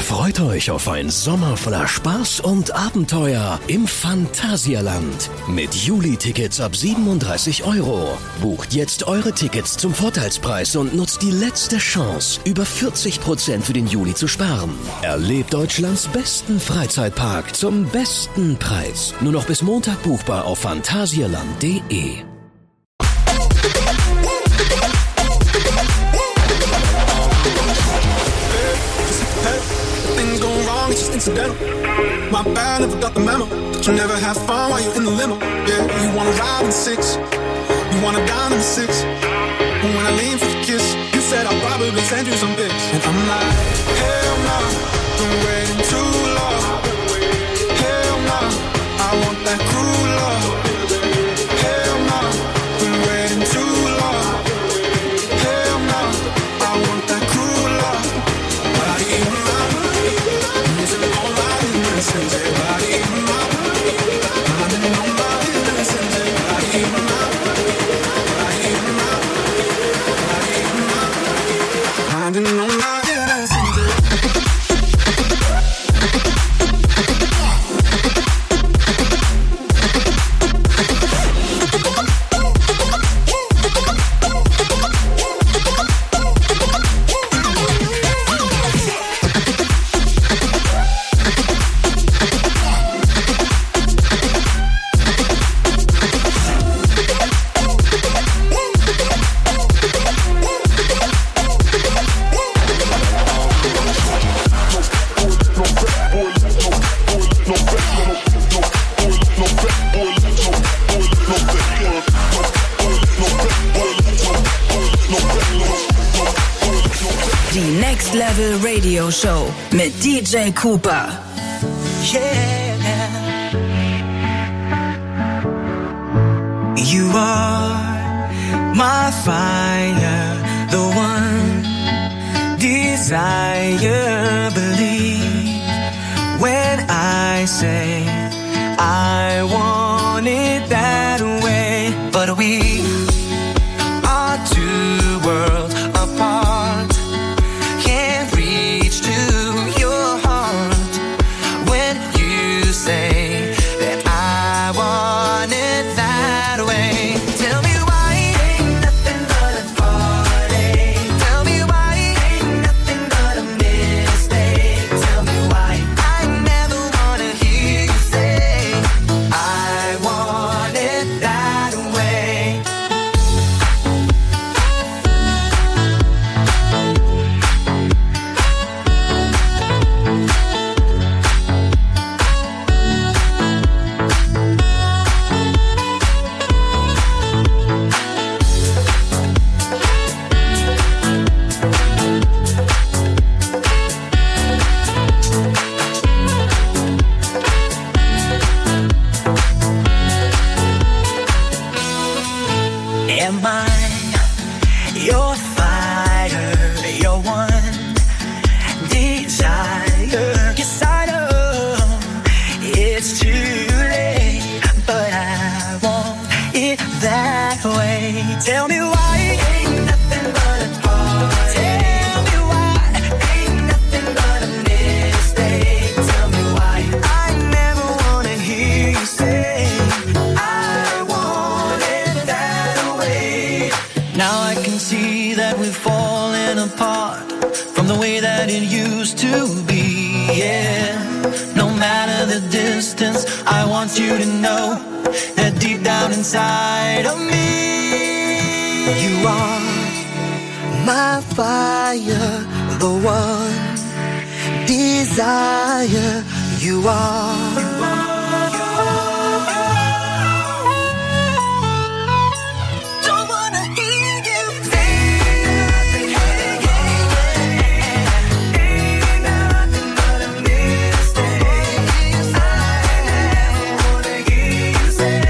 Freut euch auf einen Sommer voller Spaß und Abenteuer im Phantasialand. Mit Juli-Tickets ab 37 €. Bucht jetzt eure Tickets zum Vorteilspreis und nutzt die letzte Chance, über 40% für den Juli zu sparen. Erlebt Deutschlands besten Freizeitpark zum besten Preis. Nur noch bis Montag buchbar auf phantasialand.de. Things go wrong, it's just incidental. My bad, never got the memo. That you never have fun while you're in the limo. Yeah, you wanna ride in 6, you wanna dine in 6. But when I lean for the kiss, you said I'll probably send you some pics. And I'm like, hell no, been waiting too long. Hell no, I want that cruel love. Hell no, been waiting too long. Hell no, I want that cruel love. Body in my body, losing all my innocence. Body in my body, minding all my innocence. Body in my body, body in my body, body in my body, minding all my innocence. Die Next Level Radio Show mit DJ Cooper. Yeah. You are my fire, the one desire. Believe when I say I want it that way. But we are two worlds apart. Can't reach to your heart when you say that I want it that way. Tell me why ain't nothing but a party. Tell me why ain't nothing but a mistake. Tell me why I never wanna hear you say I want it that way. Am I your fire, your one desire? Yes, I know it's too late, but I want it that way. Tell me why ain't nothing but a party. Tell me why ain't nothing but a mistake. Tell me why I never wanna hear you say I want it that way. Now I can see that we've fallen apart from the way that it used to be, yeah. No matter the distance, I want you to know that deep down inside of me, you are my fire, the one desire. You are. Don't wanna hear you say nothing, ain't nothing but a mistake. I never wanna hear you say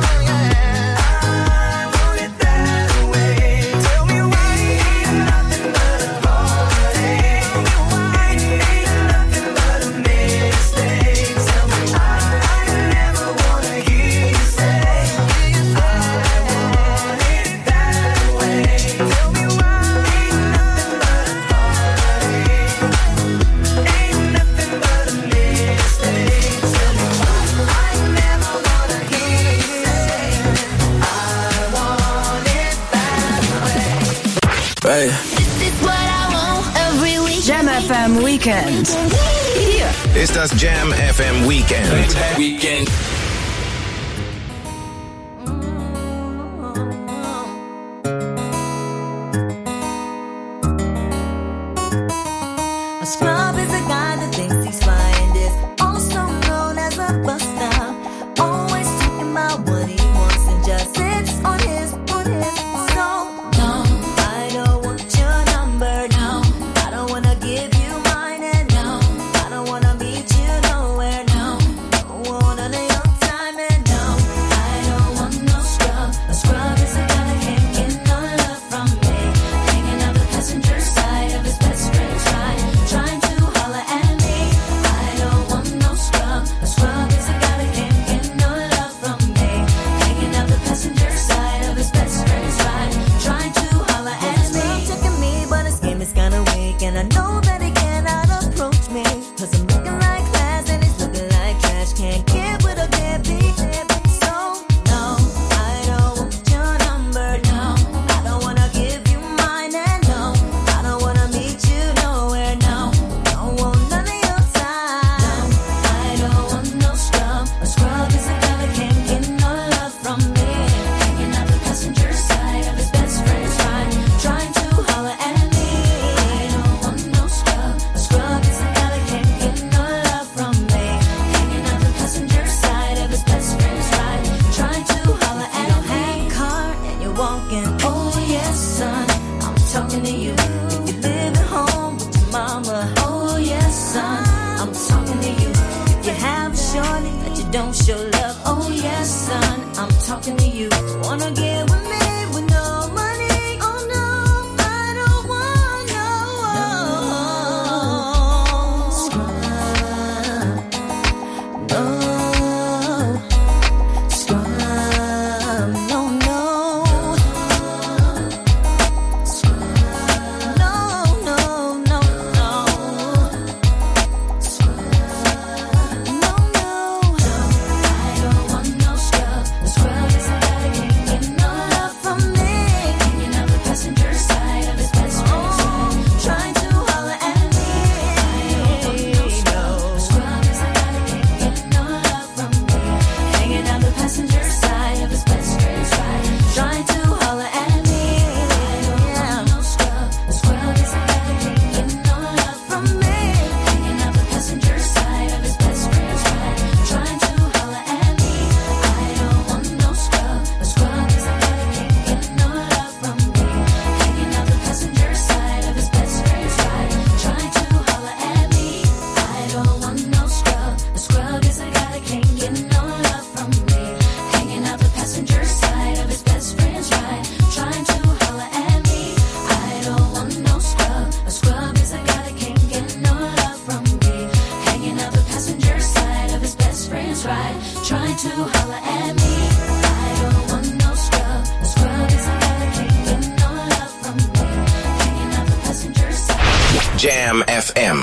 I want it that way. Tell me why ain't nothing but a party. Tell me why ain't nothing but a mistake. Tell me FM Weekend. Hier ist das Jam FM Weekend. A scrub is a guy that thinks he's fine, is also known as a buster. Always talking about what he wants and just sits on his so no, I don't want your number, no. I don't wanna give you mine, and no, I don't wanna meet you nowhere, no. Don't want none of your time, and no, I don't want no scrub. A scrub is a guy that can't get no love from me, hanging out the passenger side of his best friend's ride, trying to holler at me. I don't want no scrub. A scrub is a guy that can't get no love from me, hanging out the passenger side of his best friend's ride, trying to holler at me. Checking me, but his game is kinda weak, and I know that he cannot approach me, 'cause I'm looking like class and he's looking like trash. Can't get with a deadbeat, so no, I don't want your number, no. I don't wanna give you mine, and no, I don't wanna meet you nowhere, no. Don't want none of your time. I don't want no scrub. A scrub is a guy that can't get no love from me, hanging out the passenger side of his best friend's ride, trying to holler at me. I don't want no scrub. A scrub is a guy that can't get no love from me, hanging out the passenger side of his best friend's ride, trying to holler at me. You don't have a car and you're walking. Oh yes, son, I'm talking to you. You live at home with your mama. Oh yes, son, I'm talking to you. If you have a shorty that you don't show love. Oh yes, son, I'm talking to you. Wanna get with me with no money? Oh no, I don't want no scrub. No scrub. No, no. No, no, no, no. No, no. I don't want no scrub. The scrub is a guy that can't get no love from me, hanging out the passenger side of his best friend's ride, trying to holler at me. I don't want no scrub. The scrub is a guy that can't get no love from me, hanging out the passenger side of his best friend's ride, trying to holler at me. I don't want no scrub. The scrub is a guy that can't get no love from me, hanging out the passenger side of his best friend's ride, trying to holler at me. I don't want no scrub. A scrub is a guy that can't get no love from me, hanging out the passenger side of his best friend's ride, trying to holler at me. I don't want no scrub. A scrub is a guy that can't get no love from me, hanging out the passenger side of his best friend's ride, trying to holler at me. I don't want no scrub. A scrub is a guy that can't get no love from me, hanging out the passenger side of his best friend's ride, trying to holler at me. I don't want no scrub. A scrub is a guy that can't get no love from me, hanging out the passenger side. Jam FM.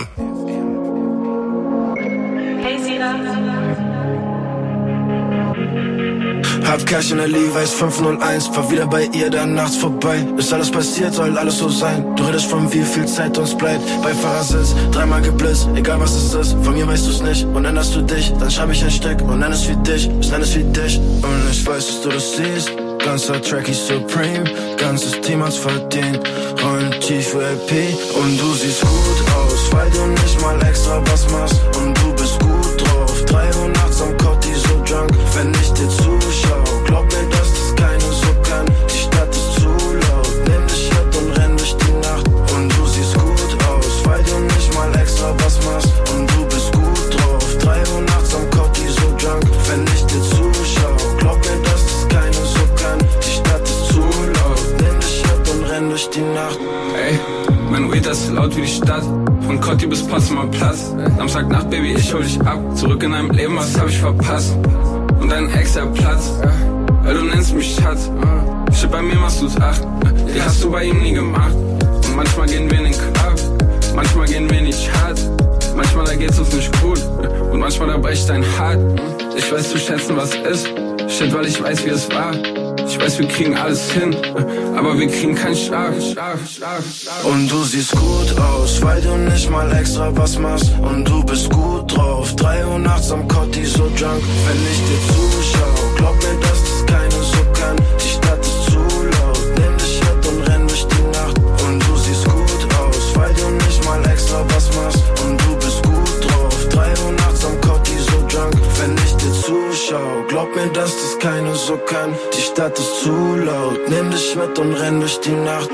Hab Cash in der Levi's 501, fahr wieder bei ihr dann nachts vorbei. Ist alles passiert, soll alles so sein. Du redest von wie viel Zeit uns bleibt. Beifahrersitz, dreimal geblitzt, egal was es ist. Von mir weißt du's nicht und änderst du dich. Dann schreib ich ein Stück und nenn es wie dich. Ich nenn es wie dich und ich weiß, dass du das siehst. Ganzer Tracky Supreme, ganzes Team hat's verdient. Rollen tief VIP und du siehst gut aus, weil du nicht mal extra was machst. Und du bist gut drauf, 3 Uhr nachts am Cotti so drunk. Wenn ich dir zuschau, glaub mir, dass das keine so kann. Die Stadt ist zu laut, nimm dich mit und renn durch die Nacht. Und du siehst gut aus, weil du nicht mal extra was machst. Und du bist gut drauf, 3 Uhr nachts am Cotti so drunk. Wenn ich dir zuschau, glaub mir, dass das keine so kann. Die Stadt ist zu laut, nimm dich mit und renn durch die Nacht. Ey, mein Weed ist laut wie die Stadt. Von Cotti bis Potsdamer Platz. Samstagnacht, Baby, ich hol dich ab. Zurück in deinem Leben, was hab ich verpasst? Und dein Ex der Platz, weil du nennst mich Schatz. Shit, bei mir machst du's 8, die hast du bei ihm nie gemacht. Und manchmal gehen wir in den Club, manchmal gehen wir nicht hart. Manchmal da geht's uns nicht gut und manchmal da bricht dein Hart. Ich weiß zu schätzen, was ist. Shit, weil ich weiß, wie es war. Ich weiß, wir kriegen alles hin, aber wir kriegen keinen Schlaf. Und du siehst gut aus, weil du nicht mal extra was machst. Und du bist gut drauf, 3 Uhr nachts am Kotti so drunk. Wenn ich dir zuschau, glaub mir, dass das keiner so kann. Die Stadt ist zu laut, nimm dich mit und renn durch die Nacht. Und du siehst gut aus, weil du nicht mal extra was machst. Und du bist gut drauf, 3 Uhr nachts am Kotti so drunk. Wenn ich dir zuschau, glaub mir, dass das keiner so kann. Die Stadt ist zu laut, nimm dich mit und renn durch die Nacht.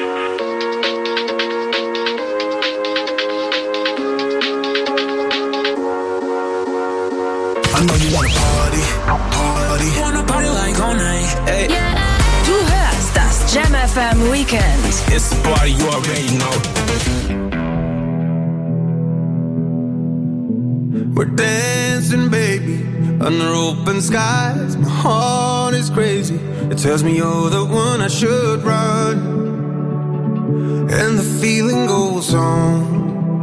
I know you wanna party. Wanna party like all night. Hey. Du hörst das Jam FM Weekend. It's the party, you already know. We're dancing, baby, under open skies. My heart is crazy. It tells me you're the one I should run. And the feeling goes on.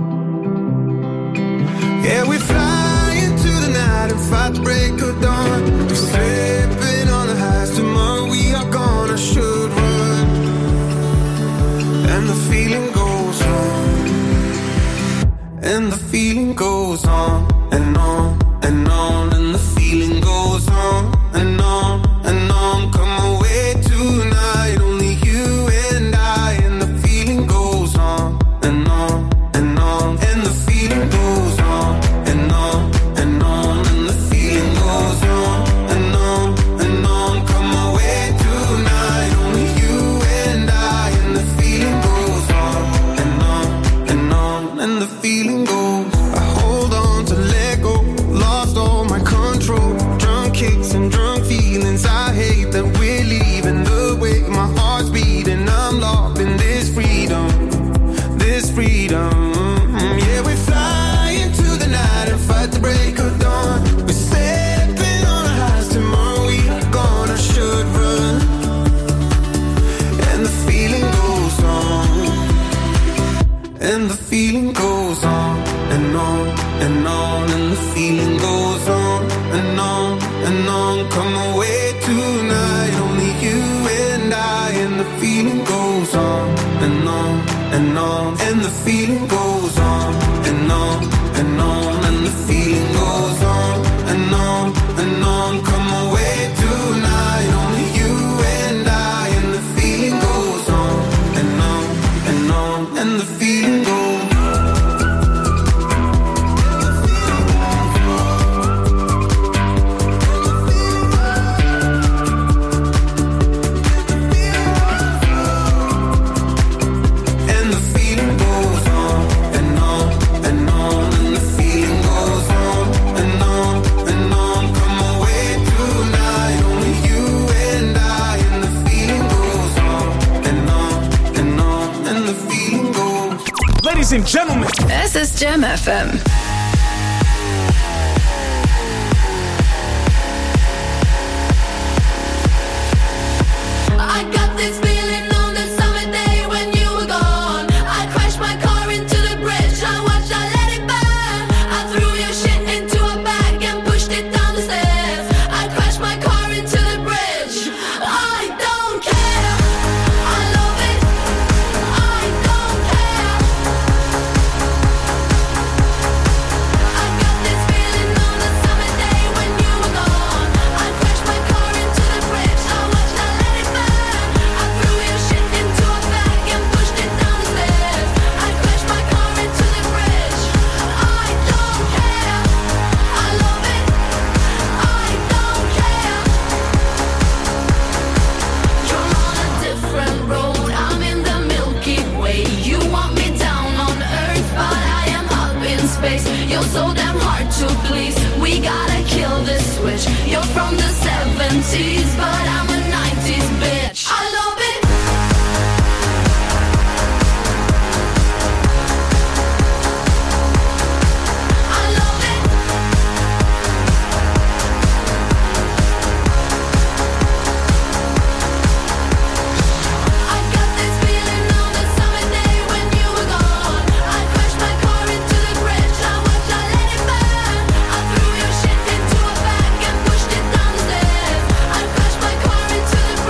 Yeah, we fly into the night and fight the break of dawn. We're slipping on the highs. Tomorrow we are gonna should run. And the feeling goes on. And the feeling goes on and on and on. And the feeling goes on and on and on. Come away tonight, only you and I. And the feeling goes on and on and on. And the feeling goes on and on and on. And the feeling goes on and on and on. Come away tonight, only you and I. And the feeling goes on and on and on. And the feeling goes. I hold on to let go, lost all my control. Drunk kicks and drunk feelings. I hate that we're leaving the way my heart's beating. I'm locked in this freedom, this freedom. Yeah, we fly into the night and fight the break of dawn. We're stepping on the highs. Tomorrow we are gonna should run. And the feeling goes on. And the feeling goes on and on and on. And the feeling goes on and on and on. Come away tonight, only you and I. And the feeling goes on and on and on. And the feeling goes on and on and on. And the feeling goes on and on and on. Come away tonight, only you and I. And the feeling goes on and on and on. And the feeling goes. And the feeling goes on and on and on. And the feeling goes on and on and on. Come away tonight, only you and I. And the feeling goes on and on and on. And the feeling goes. Ladies and gentlemen, Es ist Jam FM. I got this feeling on the summer day when you were gone. I crashed my car into the bridge. I watched, I let it burn. I threw your shit into a bag and pushed it down the stairs. I crashed my car into the bridge. I don't care. I love it. I don't care. I got this feeling on the summer day when you were gone. I crashed my car into the bridge. I watched, I let it burn. I threw your shit into a bag and pushed it down the stairs. I crashed my car into the bridge. I don't care. I love it. I don't care. You're on a different road. I'm in the Milky Way. You want me down on Earth, but I am up in space. You're so damn hard to please. We gotta kill this switch. You're from the 70s, but I'm a 90s bitch. I love it. I love it. I got this feeling on the summer day when you were gone. I crashed my car into the bridge. I watched, I let it burn. I threw your shit into a bag and pushed it down the stairs. I crashed my car into the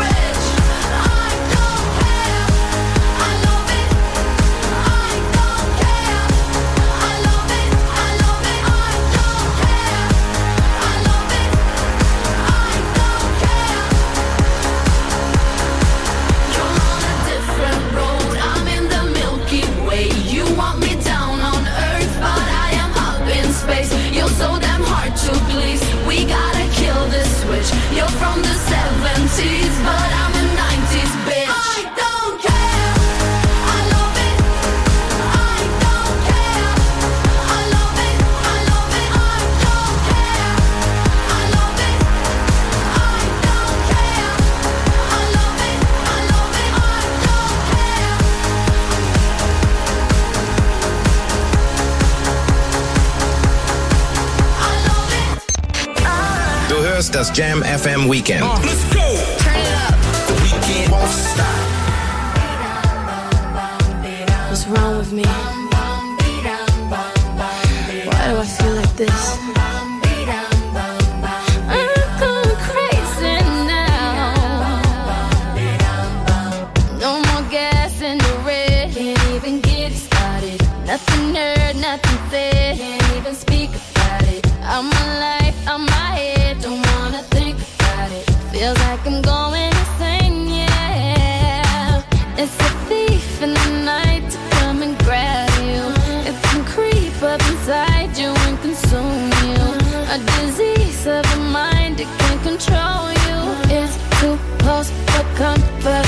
80s, but I'm a 90s bitch. I don't care. I love it. I don't care. I love it. I love it. I don't care. I love it. I don't care. I love it. I love it. I don't care. I love it. Du hörst das Jam FM Weekend. Let's go. Turn it up. The weekend won't stop. What's wrong with me? Why do I feel like this? I'm going crazy now. No more gas in the red. Can't even get it started. Nothing heard, nothing said. Can't even speak about it. I'm alive, I'm my head. Don't wanna think about it. Feels like I'm going insane, yeah. It's a thief in the night to come and grab you. It can creep up inside you and consume you. A disease of the mind, it can control you. It's too close for comfort.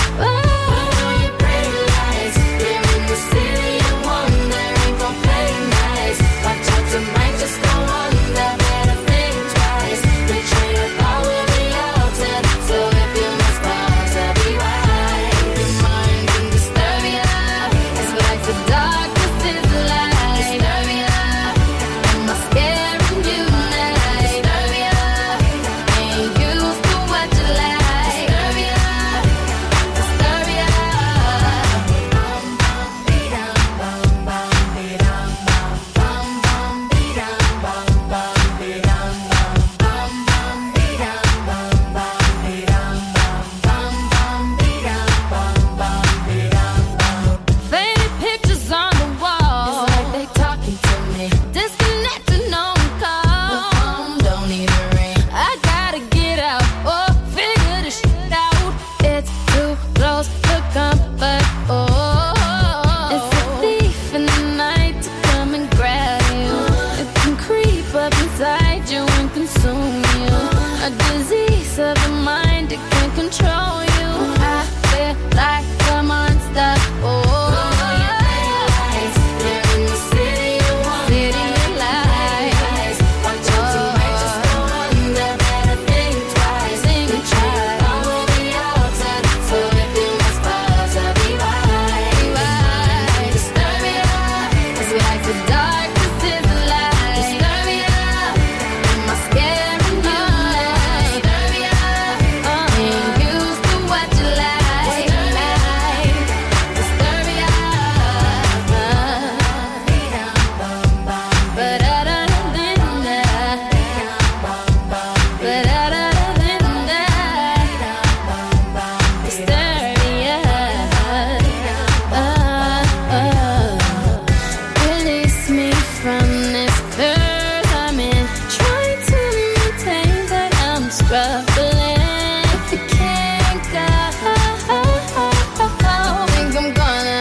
Faded pictures on the wall. It's like they talking to me. Disconnected, no call. The phone don't even ring. I gotta get out or figure this shit out. It's too close for comfort. Oh, it's a thief in the night to come and grab you. It can creep up inside you and consume you. A disease of the mind, it can control you. I feel like a monster. Oh. Release me from this curse I'm in. Trying to maintain, but I'm struggling. If you can't go, think I'm gonna.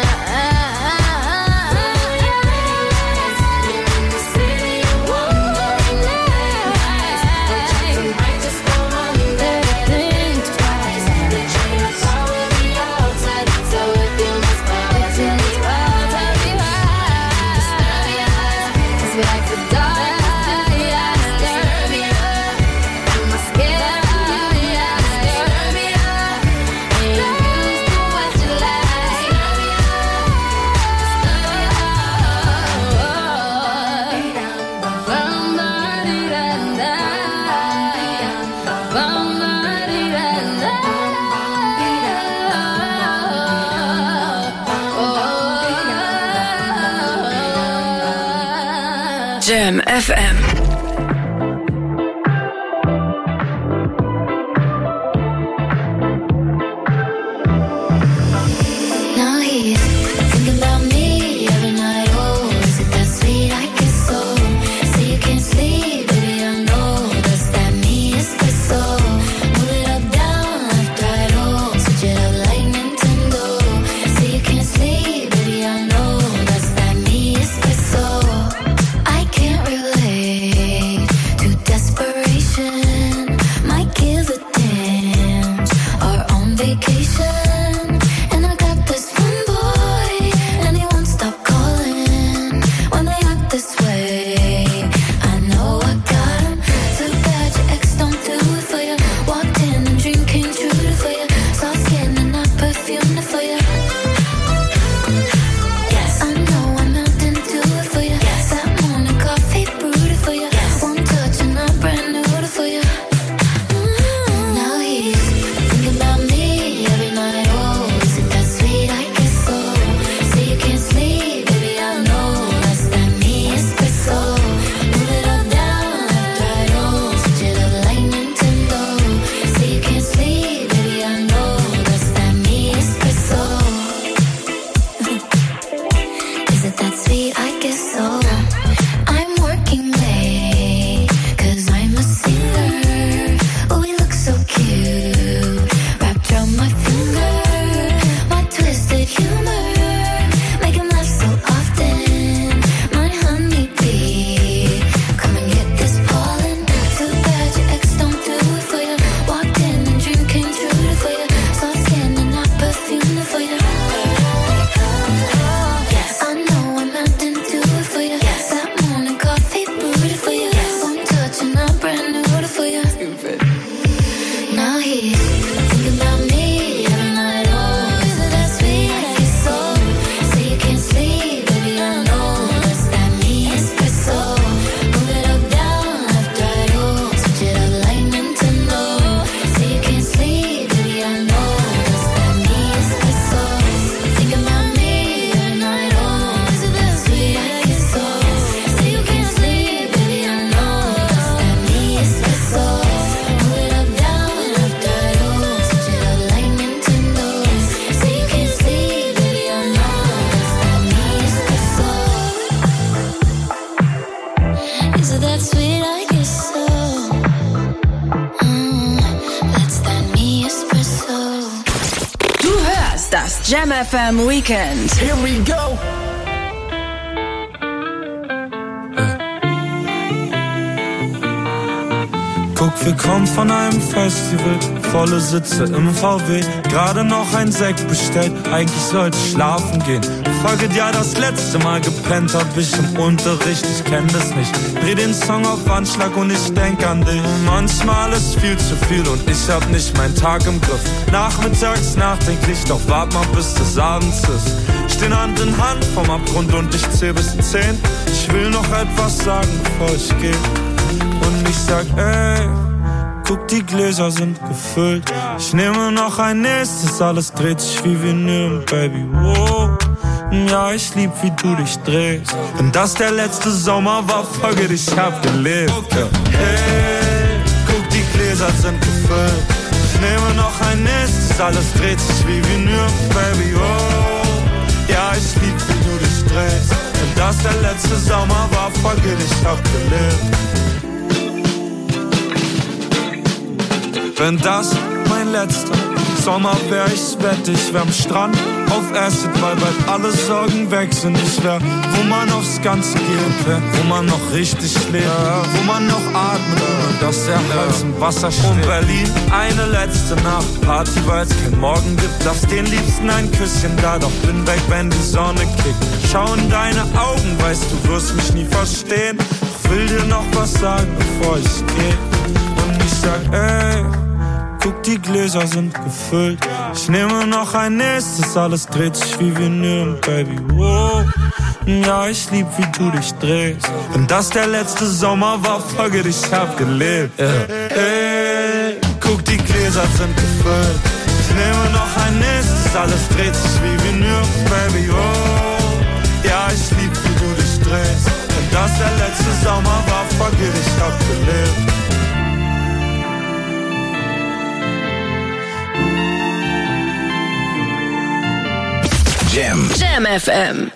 You're in the city of wandering nights. Might just go under. Think twice. The train of thought will be outside. So if you must fall, it's in the wild, I'll be right. Cause we like to die. Jam FM. Now he's thinking about me every night. Oh, is it that sweet? I guess so. Say you can't sleep, baby, I know. Does that mean it's the soul? Move it up, down, left, right, oh. Switch it up like Nintendo. Say you can't sleep, baby, I know. Does that mean it's the soul? I can't relate. Is it that sweet? I guess so. That's that me espresso. Du hörst das Jam FM Weekend. Here we go. Guck, wir kommen von einem Festival, volle Sitze im VW, gerade noch ein Sekt bestellt, eigentlich sollte ich schlafen gehen. Fuck it, ja, das letzte Mal gepennt hab ich im Unterricht, ich kenn das nicht. Dreh den Song auf Anschlag und ich denk an dich. Manchmal ist viel zu viel und ich hab nicht meinen Tag im Griff. Nachmittags nachdenklich, doch wart mal bis des Abends ist. Stehen Hand in Hand vom Abgrund und ich zähl bis 10. Ich will noch etwas sagen, bevor ich geh. Und ich sag, ey, guck, die Gläser sind gefüllt. Ich nehme noch ein nächstes, alles dreht sich wie Vinyl, Baby, wow. Ja, ich lieb, wie du dich drehst. Wenn das der letzte Sommer war, fuck it, ich hab gelebt. Hey, guck, die Gläser sind gefüllt. Ich nehme noch ein nächstes, alles dreht sich wie Vinyl, Baby, wow. Ja, ich lieb, wie du dich drehst. Wenn das der letzte Sommer war, fuck it, ich hab gelebt. Wenn das mein letzter Sommer wär, ich wette, ich wär am Strand auf Acid, weil bald alle Sorgen weg sind. Ich wär, wo man aufs Ganze geht, wo man noch richtig lebt, wo man noch atmet, dass der Hals im Wasser steht. Und Berlin, eine letzte Nacht, Party, weil es kein Morgen gibt. Lass den Liebsten ein Küsschen da, doch bin weg, wenn die Sonne kickt. Schau in deine Augen, weißt du wirst mich nie verstehen. Ich will dir noch was sagen, bevor ich geh. Und ich sag, ey, guck, die Gläser sind gefüllt. Ich nehme noch ein nächstes, alles dreht sich wie Vinyl, Baby, wow. Ja, ich lieb, wie du dich drehst. Wenn das der letzte Sommer war, fuck it, ich hab gelebt, yeah. Ey, guck, die Gläser sind gefüllt. Ich nehme noch ein nächstes, alles dreht sich wie Vinyl, Baby, wow. Ja, ich lieb, wie du dich drehst. Wenn das der letzte Sommer war, fuck it, ich hab gelebt. Jam FM.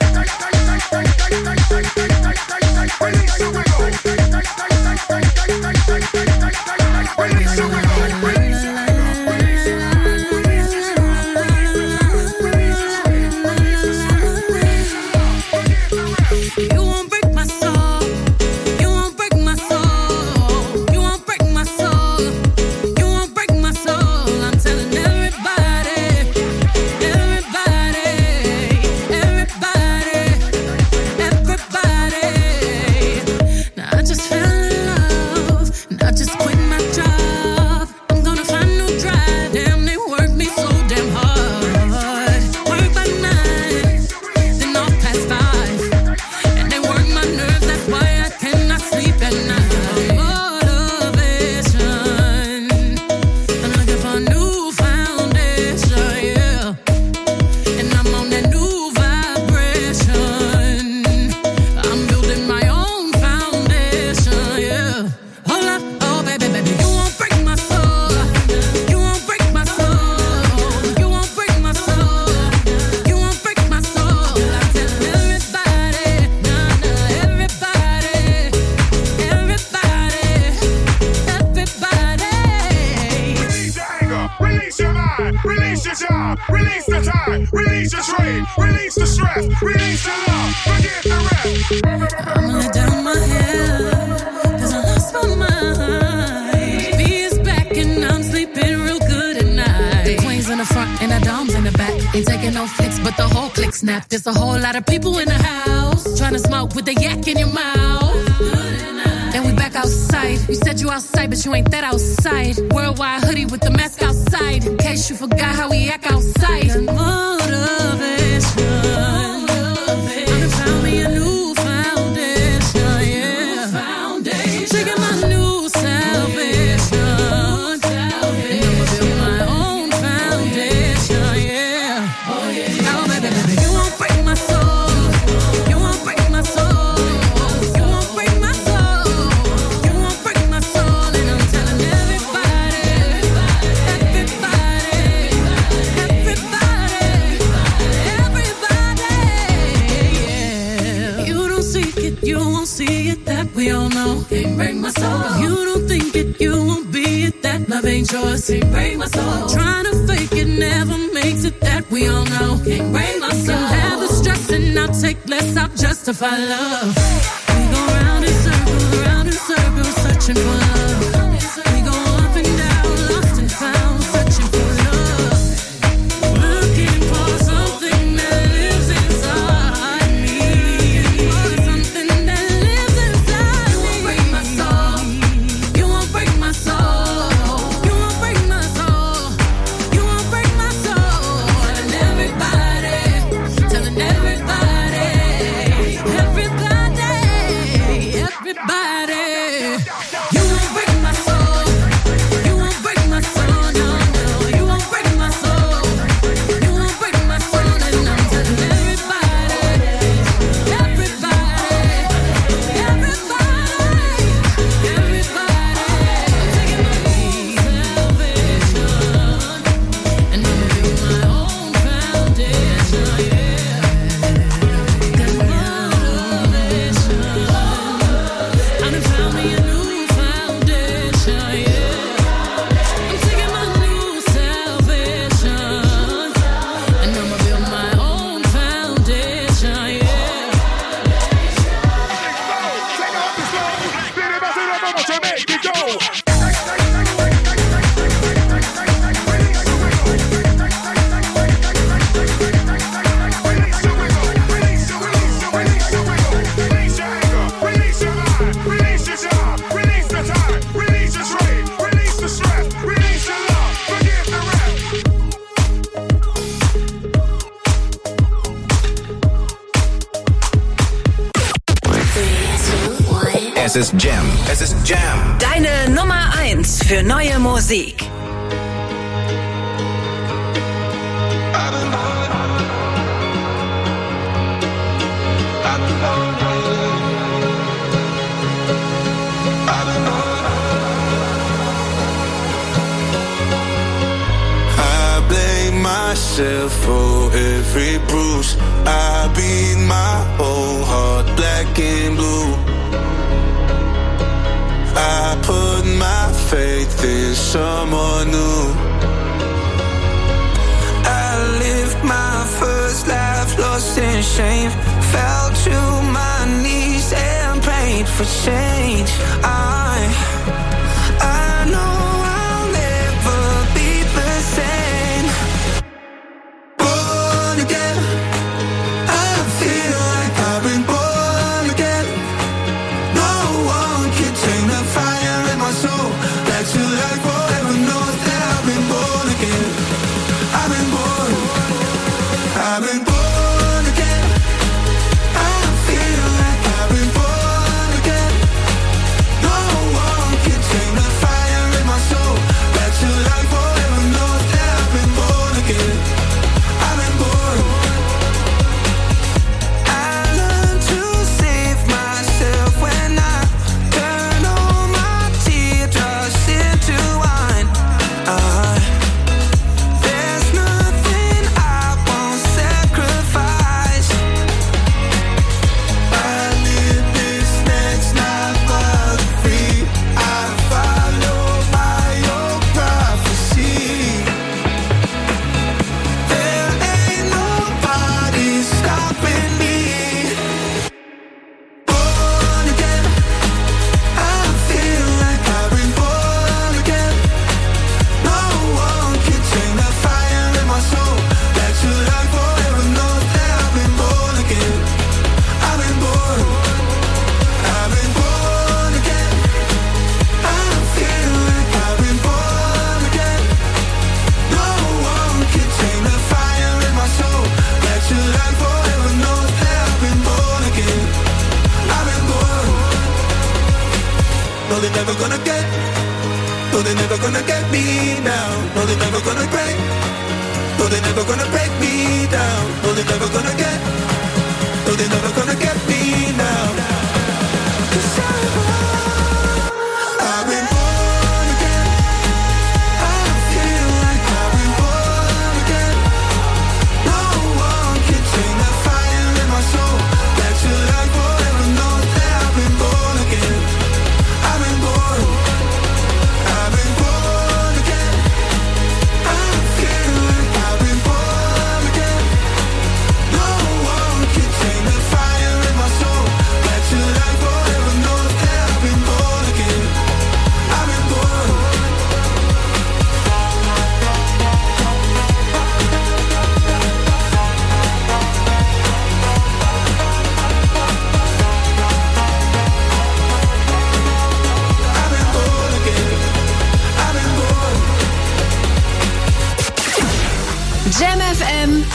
There's a whole lot of people in the house trying to smoke with the yak in your mouth. Then we back outside. You said you outside, but you ain't that outside. Worldwide hoodie with the mask outside. In case you forgot how we act outside. Motivation. I found me a new foundation, yeah. Taking my new salvation. And I'ma build my own foundation, yeah. Oh, yeah. Now, baby, you won't break my soul. You won't break my soul. You won't break my soul. You won't break my soul. And I'm telling everybody. break my soul. If you don't think it, you won't be it. That love ain't yours. Can't break my soul. Trying to fake it never makes it. That we all know. Can't break my soul. Can have the stress and I'll take less. I'll justify love. We go round in circles, searching for love. We go up and down, lost and found, searching for love. Looking for something that lives inside me. Something that lives inside me. You won't break my soul. You won't break my soul. You won't break my soul. You won't break my soul. Telling everybody, telling everybody, everybody, everybody. You won't break my soul. You won't break my soul. No, no. You won't break my soul. You won't break my soul. And I'm telling everybody, everybody, everybody, everybody. Taking my own salvation, and I'm building my own foundation. Yeah, got motivation. I done found me a new foundation. Yeah, I'm taking my new salvation, and I'ma build my own foundation. Yeah. Es ist Jam. Es ist Jam. Deine Nummer 1 für neue Musik. I blame myself for every bruise. I beat my whole heart black and blue. I put my faith in someone new. I lived my first life lost in shame. Fell to my knees and prayed for change. I know I'll never be the same. Born again, I feel like I've been born again. No one can tame the fire in my soul. Back to life forever knows that I've been born again. I've been born. I've been born again. I feel like I've been born again. No one can tame the fire in my soul. Back to life forever knows that I've been born again. I've been born. I learned to save myself when I turn all my teardrops into wine. There's nothing I won't sacrifice. I live this next life for free. I follow my own prophecy. There ain't nobody stopping me. Born again, I feel like I've been born again. No one can tame the fire in my soul. Back to life forever knows that I've been born again. I've been born. I've been born again. I feel like I've been born again. No one can tame the fire in my soul. Back to life forever knows that I've been born again. I've been born. No, they're never gonna get. No, they're never gonna get me now. No, they're never gonna break. No, they're never gonna break me down. No, they're never gonna get. No, they're never gonna get me now. 'Cause I've been born again. I feel like I've been born again. No one can tame the fire in my soul. Back to life forever knows that I've been born again. I've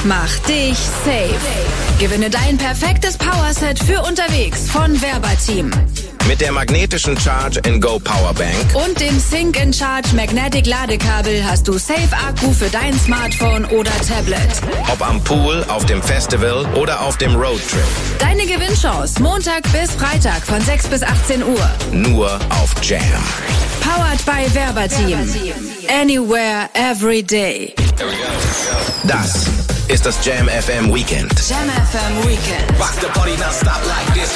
Mach dich safe. Gewinne dein perfektes Powerset für unterwegs von Verbatim. Mit der magnetischen Charge-and-Go Powerbank Und dem Sync-in-Charge Magnetic Ladekabel hast du Safe-Akku für dein Smartphone oder Tablet. Ob am Pool, auf dem Festival oder auf dem Roadtrip. Deine Gewinnchance Montag bis Freitag von 6 bis 18 Uhr. Nur auf Jam. Powered by Verbatim. Anywhere, every day. Das ist das Jam FM Weekend. Jam FM Weekend. Rock the party now, stop like this.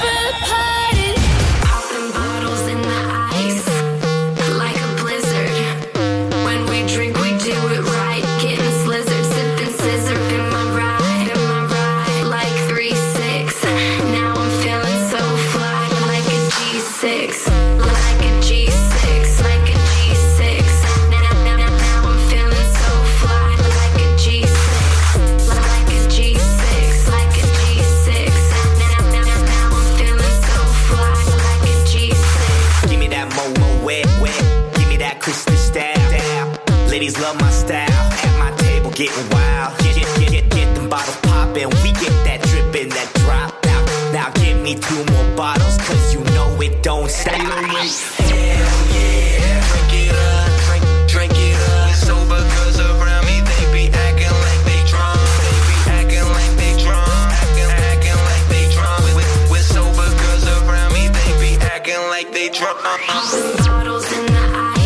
Love my style, at my table getting wild. Get them bottles poppin', we get that drippin', that drop. Now give me 2 more bottles, cause you know it don't stop. Hell yeah, drink it up, drink it up. Sober girls around me, they be acting like they drunk. They be acting like they drunk, acting like they drunk. With sober girls around me, they be acting like they drunk. Bottles in the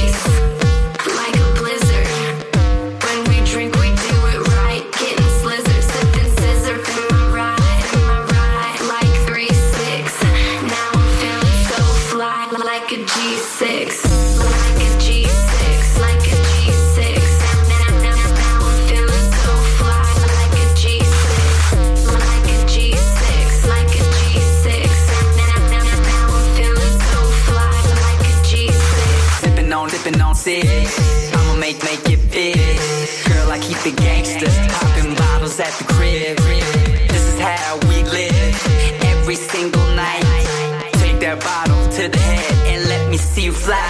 I'ma make it big. Girl, I keep it gangsta, popping bottles at the crib. This is how we live every single night. Take that bottle to the head and let me see you fly.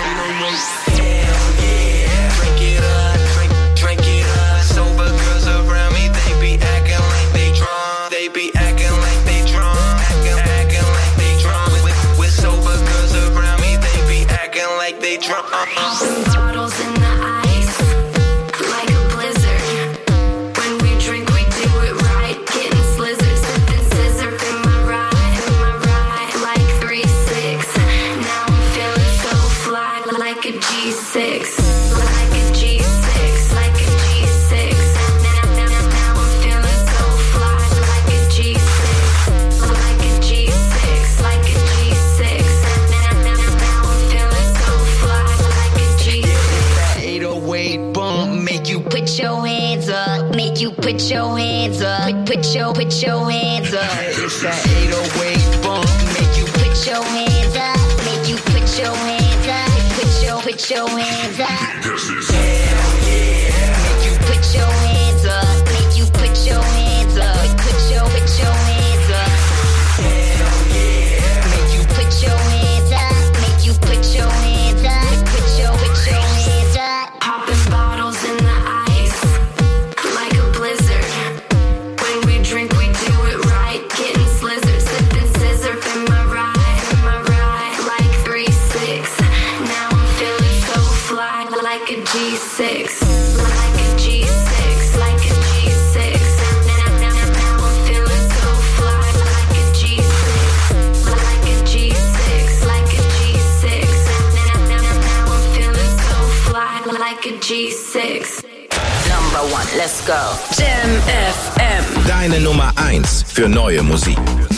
Hell yeah, drink it up, drink it up. Sober girls around me, they be acting like they drunk. They be acting like they drunk, acting like they drunk. With sober girls around me, they be acting like they drunk. Bottles in the ice, like a blizzard. When we drink, we do it right. Getting slizzard, sipping scissor in my ride, like 3-6. Now I'm feeling so fly, like a G6, like a G6, like a G6. Now I'm feeling so fly, like a G6, like a G6, like a G6. Now I'm feeling so fly, like a G6. 808 bump, make you put your hands up, make you put your hands up, put your hands up. It's that 808 bump, make you put your hands up, make you put your hands up, put your hands up. Hell yeah, make you put your hands up, make you put your hands up, put your hands up. Hell yeah, make you put your hands up, make you put your hands up, put your hands up. Popping bottles in the ice, like a blizzard. When we drink, we do it right. Getting slizzard, sipping scissor in my ride, like 3-6. Now I'm feeling so fly, like a G6, like a G6, like a G6. Now I'm feeling so fly, like a G6, like a G6, like a G6. Now I'm feeling so fly, like a G6. Number 1, let's go. Jam FM. Deine Nummer 1 für neue Musik.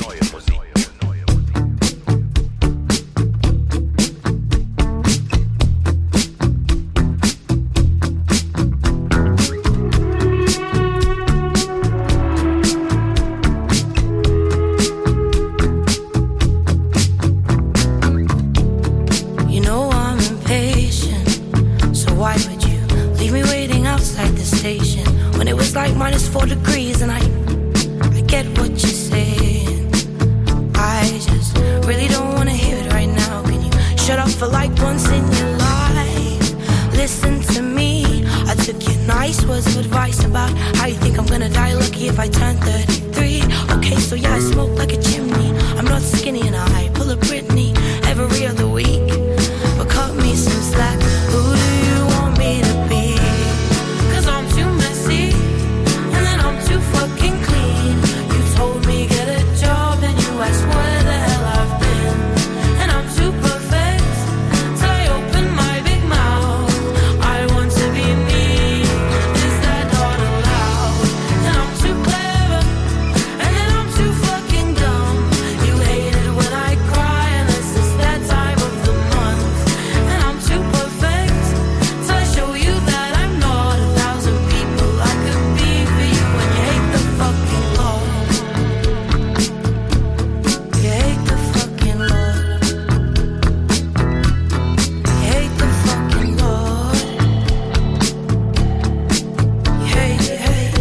You know I'm impatient, so why would you leave me waiting outside the station when it was like -4 degrees? And I get what you're saying. I just really don't want to hear it right now. Can you shut up for like once in your life? Listen to me, I took your nice words of advice about how you think I'm gonna die lucky if I turn 33. Okay, so yeah, I smoke like a chimney. I'm not skinny and I pull a Britney every other week. But cut me some slack. Who do you want me to be? 'Cause I'm too messy and then I'm too fucking clean. You told me get a job and you asked where the hell I've been. And I'm too perfect till I open my big mouth. I want to be me. Is that not allowed? And I'm too clever and then I'm too fucking dumb. You hate it when I cry unless it's that time of the month. And I'm too perfect till I show you that I'm not 1,000 people I could be for you. And you hate the fucking Lord. You hate the fucking Lord. You hate the fucking Lord. You hate, you hate.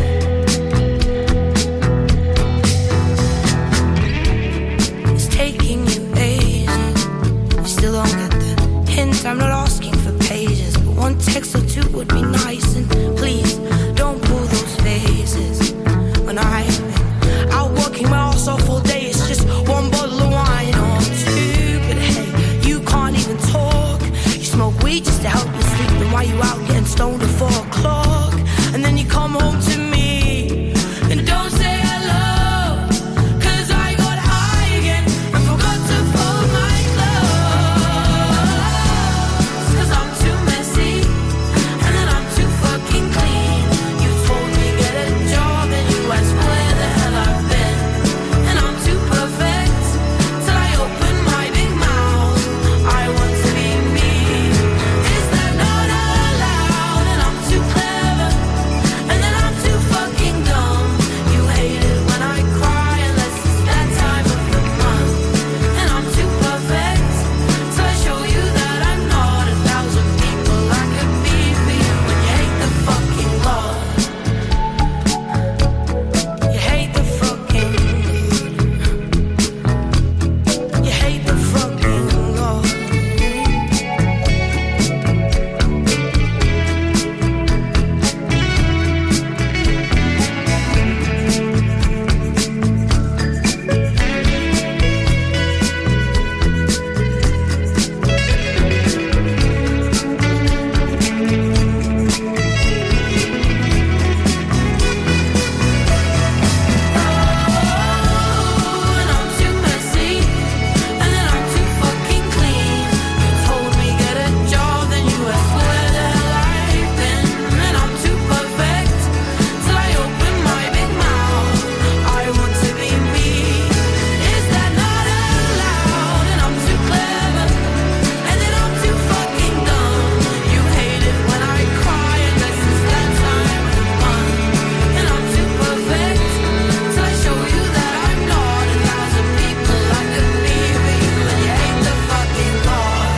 It's taking you ages. You still don't get the hint. I'm not asking for pages, but one text or two would be nice. And please don't pull those faces. When I've been out working my ass off all day, it's just one bottle of wine or two. But hey, you can't even talk. You smoke weed just to help you sleep. Then why you out getting stoned at 4 o'clock? And then you come home to me and don't say hello. 'Cause I got high again and forgot to fold my clothes. 'Cause I'm too messy and then I'm too fucking clean. You told me get a job and you asked where the hell I've been. And I'm too perfect till I open my big mouth. I want to be me. Is that not allowed? And I'm too clever and then I'm too fucking dumb. You hate it when I cry unless it's that time of the month. And I'm too perfect till I show you that I'm not 1,000 people I could be for you. And you hate the fucking Lord. You hate the fucking You hate the fucking Lord. And I'm too messy and then I'm too fucking clean. You told me get a job, then you asked where the hell I've been. And I'm too perfect till I open my big mouth. I want to be me. Is that not allowed? And I'm too clever and then I'm too fucking dumb. You hate it when I cry unless it's that time of the month. And I'm too perfect till I show you that I'm not 1,000 people I could be for you. And you hate the fucking Lord.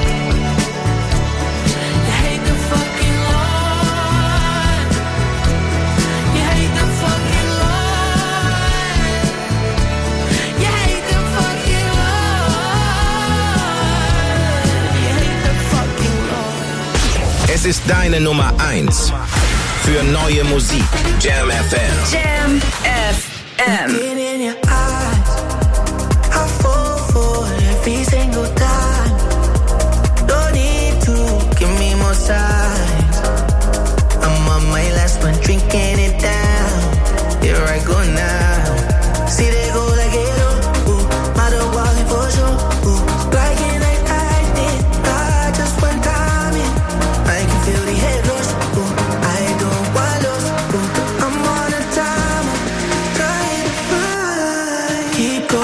You hate the fucking Lord. You hate the fucking Lord. You hate the fucking Lord. You hate the fucking Lord. Es ist deine Nummer 1 für neue Musik. Jam FM. Jam FM. Looking in your eyes, I fall for every single time. Don't need to give me more signs. I'm on my last one, drinking it down. Here I go now. See they go like it, ooh, matter what for sure, ooh. Like it like I did, just one time in. I can feel the head rush, ooh. I don't want lost, ooh. I'm on a timer, trying to find. Keep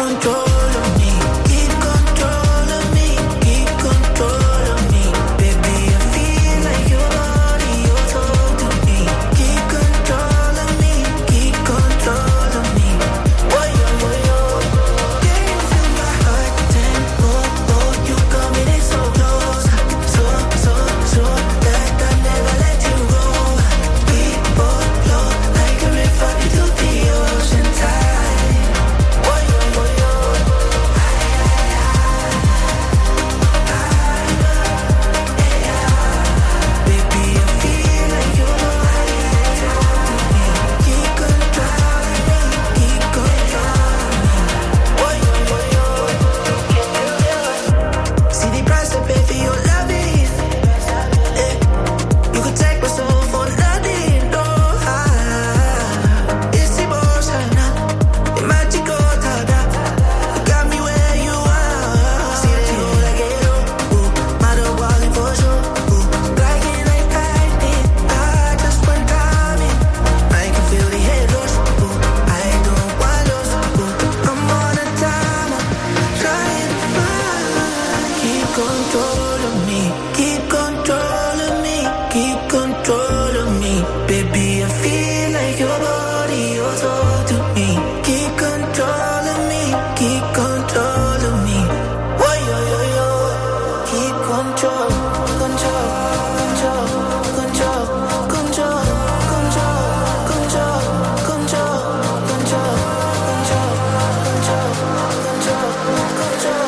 See the price to pay for your love is. You could take my soul for nothing, no. It's emotional, the magical tada. You got me where you are. See that you like it, matter walling for sure. Like it, like lightning. I just want timing. I can feel the head rush. I don't want loss. I'm on a timer, trying to find. Keep control of me. Keep control of me. Keep control of me. Baby, I feel like your body was all to me. Keep control of me. Keep control of me. Whoa, yo, yo, yo. Keep control. Control. Control. Control. Control. Control. Control. Control. Control. Control. Control. Control. Control.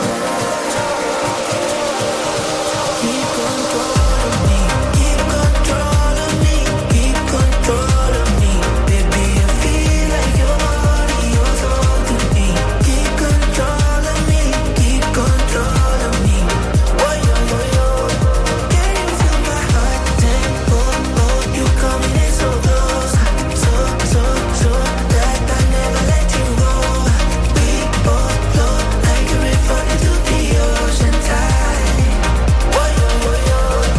Keep control of me. Keep control of me. Keep control of me. Baby, I feel like your body was all to me. Keep control of me. Keep control of me. Oh, yo, yo, yo. Can you feel my heart tempo? Oh, you coming in so close. So that I never let you go. We both flow like a river into the ocean tide. Oh, yo, yo, yo.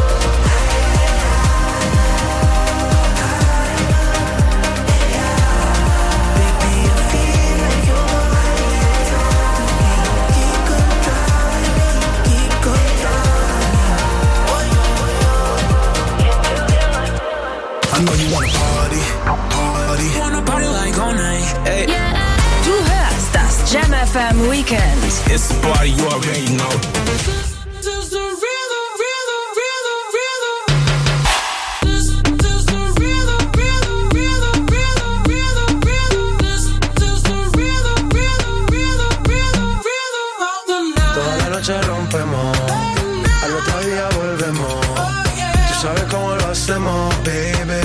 Baby, I feel like your body is all to me. Keep control of me. Keep control of me. Oh, yo, yo, I know you wanna party. Wanna party like all night. Hey. Du hörst das Jam FM Weekend. It's the party you already know. Toda la noche rompemos, al otro día volvemos. Tú sabes cómo lo hacemos, baby.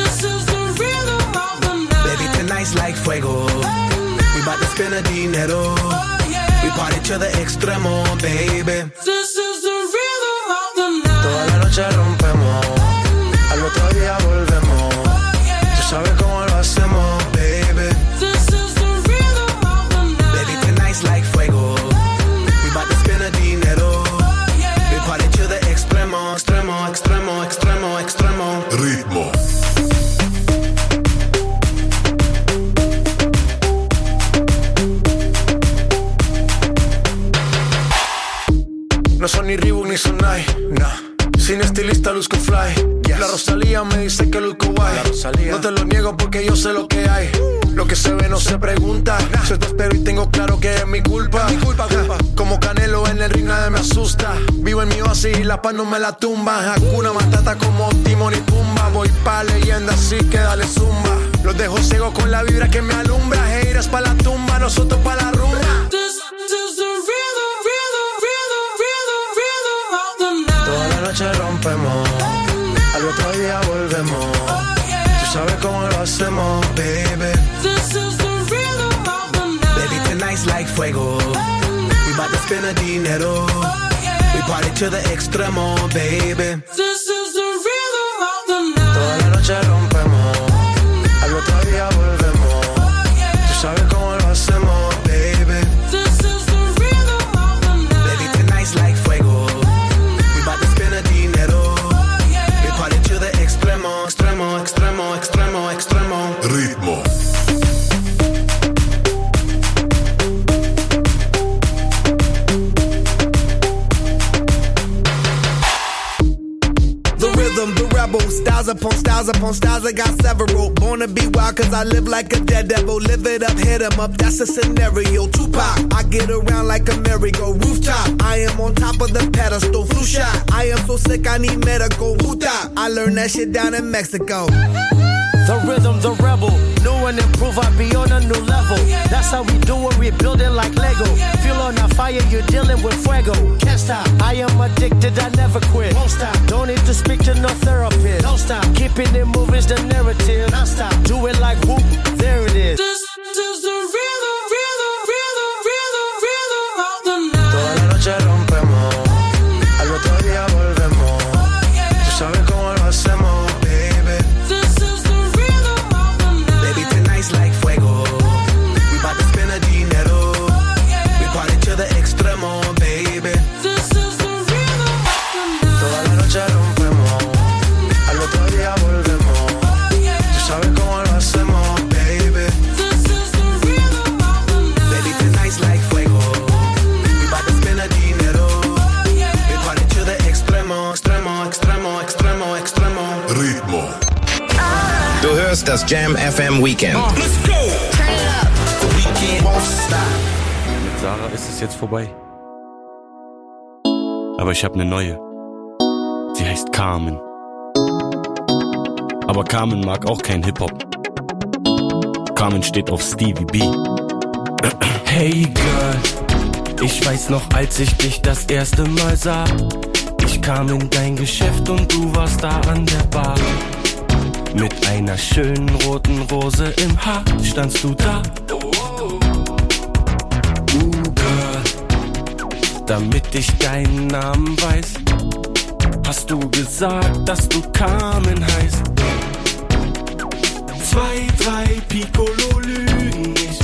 Baby, tonight's like fuego. We bout to spend the dinero. We party to the extremo, baby. Toda la noche rompemos, al otro día volvemos. Tú sabes cómo lo hacemos, baby. Baby, tonight's like fuego. We bout to spend the dinero. We party to the extremo, extremo, extremo, extremo, extremo. Ritmo. No son ni Reebok ni Sonai, nah. Sin estilista luzco fly. La Rosalía me dice que luzco guay. No te lo niego porque yo sé lo que hay. Lo que se ve no se pregunta. Yo te espero y tengo claro que es mi culpa. Como Canelo en el ring nadie me asusta. Vivo en mi oasis y la paz no me la tumba. Hakuna Matata como Timón y Pumba. Voy pa' leyenda así que dale zumba. Los dejo ciego con la vibra que me alumbra. Heiras pa' la tumba, nosotros pa' la rumba. Toda la noche rompemos, al otro día volvemos. Tú sabes cómo lo hacemos, baby. Baby, tonight's like fuego. We bout to spend the dinero. We party to the extremo, baby. Toda la noche rompemos, al otro día volvemos. Tú sabes cómo lo hacemos, baby. Baby, tonight's like fuego. We bout to spend the dinero. We party to the extremo, extremo, extremo, extremo, extremo. Ritmo. The rebel, styles upon styles upon styles, I got several. Born to be wild cause I live like a dead devil. Live it up, hit 'em up, that's a scenario. Tupac, I get around like a merry-go. Rooftop, I am on top of the pedestal. Flu shot, I am so sick I need medical. Huta, I learned that shit down in Mexico. The rhythm, the rebel, new and improve, I be on a new level. That's how we do it, we building like Lego. Feel on a fire, you're dealing with fuego. Can't stop, I am addicted, I never quit. Won't stop, don't need to speak to no therapist. Don't stop, keeping it moving's the narrative. Non stop, do it like whoop, there it is. This is the rhythm, rhythm, rhythm, rhythm, rhythm of the night. Toda la noche rompemos, Das Jam FM Weekend. Let's go! Turn it up. The Weekend won't stop. Mit Sarah ist es jetzt vorbei. Aber ich hab ne neue. Sie heißt Carmen. Aber Carmen mag auch kein Hip-Hop. Carmen steht auf Stevie B. Hey Girl, ich weiß noch, als ich dich das erste Mal sah. Ich kam in dein Geschäft und du warst da an der Bar. Mit einer schönen roten Rose im Haar standst du da. Girl, damit ich deinen Namen weiß, hast du gesagt, dass du Carmen heißt. 2, 3 Piccolo lügen nicht.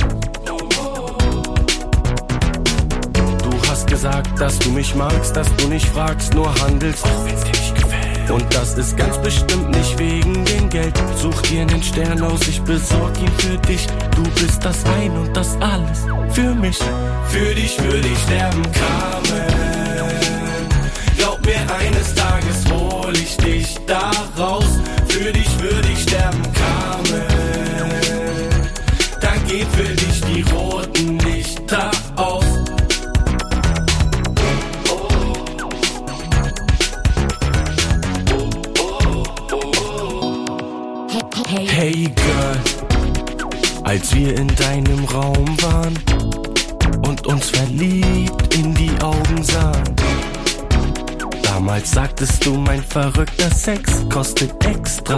Du hast gesagt, dass du mich magst, dass du nicht fragst, nur handelst, auch wenn's dir nicht gefällt. Und das ist ganz bestimmt nicht wegen dem Geld. Such dir einen Stern aus, ich besorg ihn für dich. Du bist das Ein und das Alles für mich. Für dich würde ich sterben, Carmen. Glaub mir, eines Tages hol ich dich da raus. Für dich würde ich sterben, Carmen. Dann geht für dich die roten Lichter aus. Hey Girl, als wir in deinem Raum waren und uns verliebt in die Augen sahen, damals sagtest du, mein verrückter Sex kostet extra.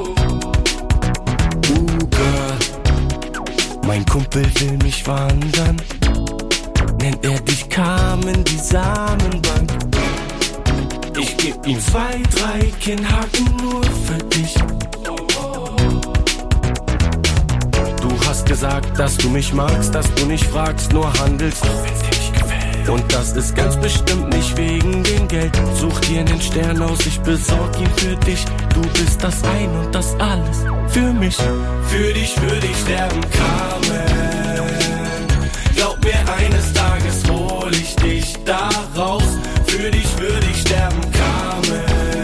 Girl, mein Kumpel will mich wandern, nennt er dich Carmen, die Samenbank. Ich geb ihm 2, 3 Kinnhaken nur für dich. Du hast gesagt, dass du mich magst, dass du nicht fragst, nur handelst, auch wenn's dir nicht gefällt. Und das ist ganz bestimmt nicht wegen dem Geld. Such dir einen Stern aus, ich besorg ihn für dich. Du bist das Ein und das Alles für mich. Für dich würde ich sterben, Carmen. Glaub mir, eines Tages hol ich dich da raus. Für dich würde ich sterben, Carmen.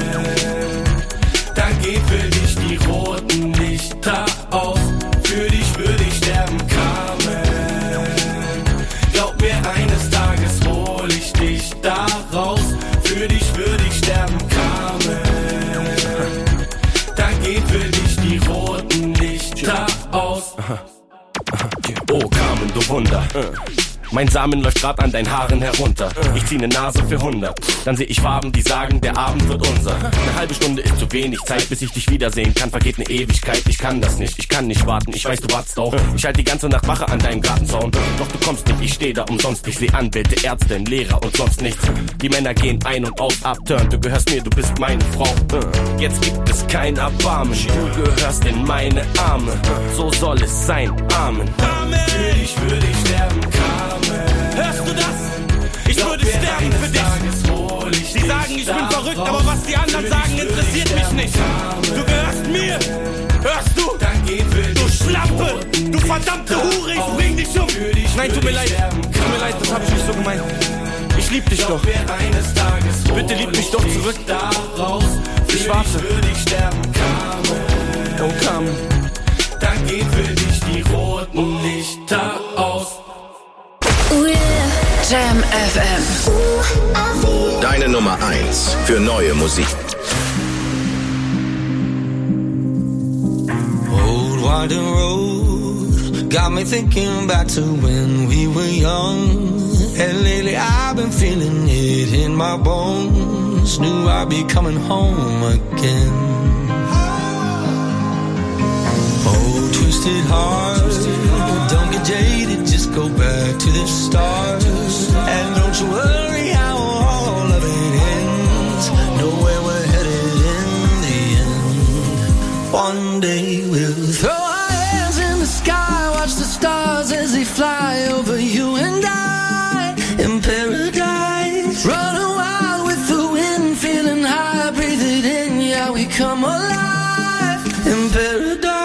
Dann geht für dich die roten Lichter aus. Für dich würde ich sterben, Carmen. Glaub mir, eines Tages hol ich dich da raus. Für dich würde ich sterben, Carmen. Dann geht für dich die roten Lichter aus. Oh Carmen, du Wunder. Mein Samen läuft grad an deinen Haaren herunter. Ich zieh ne Nase für 100. Dann seh ich Farben, die sagen, der Abend wird unser. Eine halbe Stunde ist zu wenig Zeit, bis ich dich wiedersehen kann. Vergeht ne Ewigkeit, ich kann das nicht. Ich kann nicht warten, ich weiß, du wartest auch. Ich halt die ganze Nacht Wache an deinem Gartenzaun. Doch du kommst nicht, ich steh da umsonst. Ich seh Anwälte, Ärzte, Lehrer und sonst nichts. Die Männer gehen ein und aus, upturn. Du gehörst mir, du bist meine Frau. Jetzt gibt es kein Erbarmen. Du gehörst in meine Arme. So soll es sein, Amen. Für dich würde ich sterben, Carmen. Hörst du das? Ich würde sterben für dich. Sie sagen, ich bin verrückt, aber was die anderen sagen, interessiert mich nicht. Du gehörst mir. Hörst du? Du Schlampe. Du verdammte Hure, ich bring dich um. Nein, tut mir leid, das hab ich nicht so gemeint. Ich lieb dich doch. Bitte lieb mich doch zurück. Ich warte. Oh, Carmen. Dann geht für dich die roten Lichter aus. Jam FM. Deine Nummer 1 für neue Musik. Old winding road got me thinking back to when we were young. And lately I've been feeling it in my bones. Knew I'd be coming home again. Oh, twisted heart, don't get jaded, just go back to the start. And don't you worry how all of it ends. Know where we're headed in the end. One day we'll throw our hands in the sky, watch the stars as they fly over you and I. In paradise, running wild with the wind, feeling high, breathe it in, yeah, we come alive. In paradise.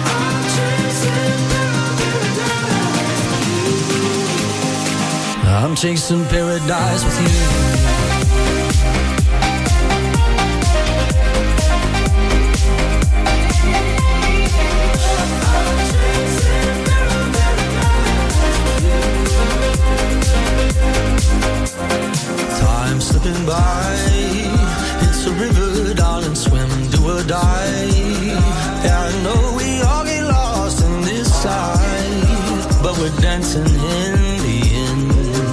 I'm chasing paradise with you. Time slipping by, it's a river, darling, swim, do or die. Yeah, I know we all get lost in this life, but we're dancing in the end.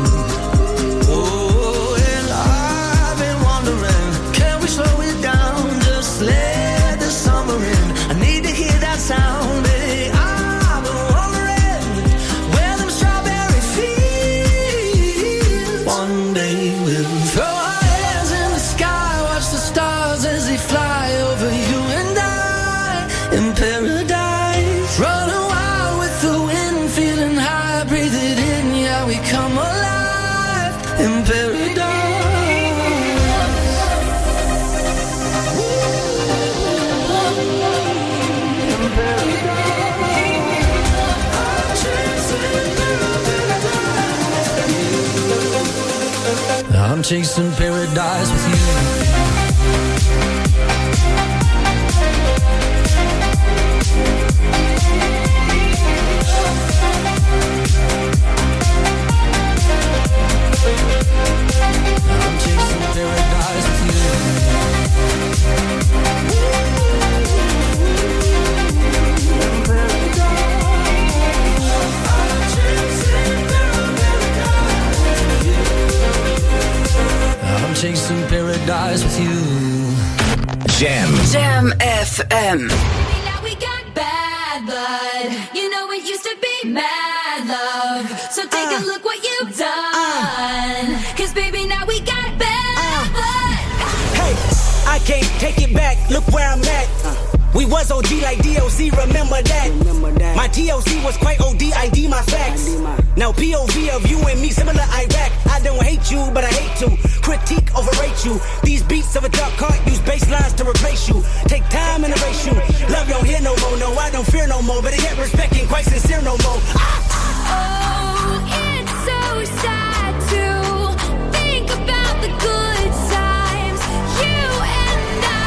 Oh, and I've been wondering, can we slow it down, just let the summer in? I need to hear that sound, baby. I've been wondering where them strawberries feel. One day we'll throw our hands in the sky, watch the stars as they fly over you and I in paradise. Running wild with the wind, feeling high, breathe it in, yeah, we come alive in paradise. I'm chasing paradise with you. I'm chasing paradise with I'm chasing paradise with you. Jam. Jam FM. Now we got bad blood. You know it used to be mad love. So take a look what you've done. Cause baby, now we got bad blood. Hey, I can't take it back. Look where I'm at. We was OG like DOC, remember that. My TOC was quite OD, ID my facts. Now POV of you and me, similar Iraq. I don't hate you, but I hate to critique, overrate you. These beats of a dark heart use bass lines to replace you. Take time and erase you. Love don't hear no more, no, I don't fear no more. But I get respect ain't quite sincere no more. Oh, it's so sad to think about the good times. You and I.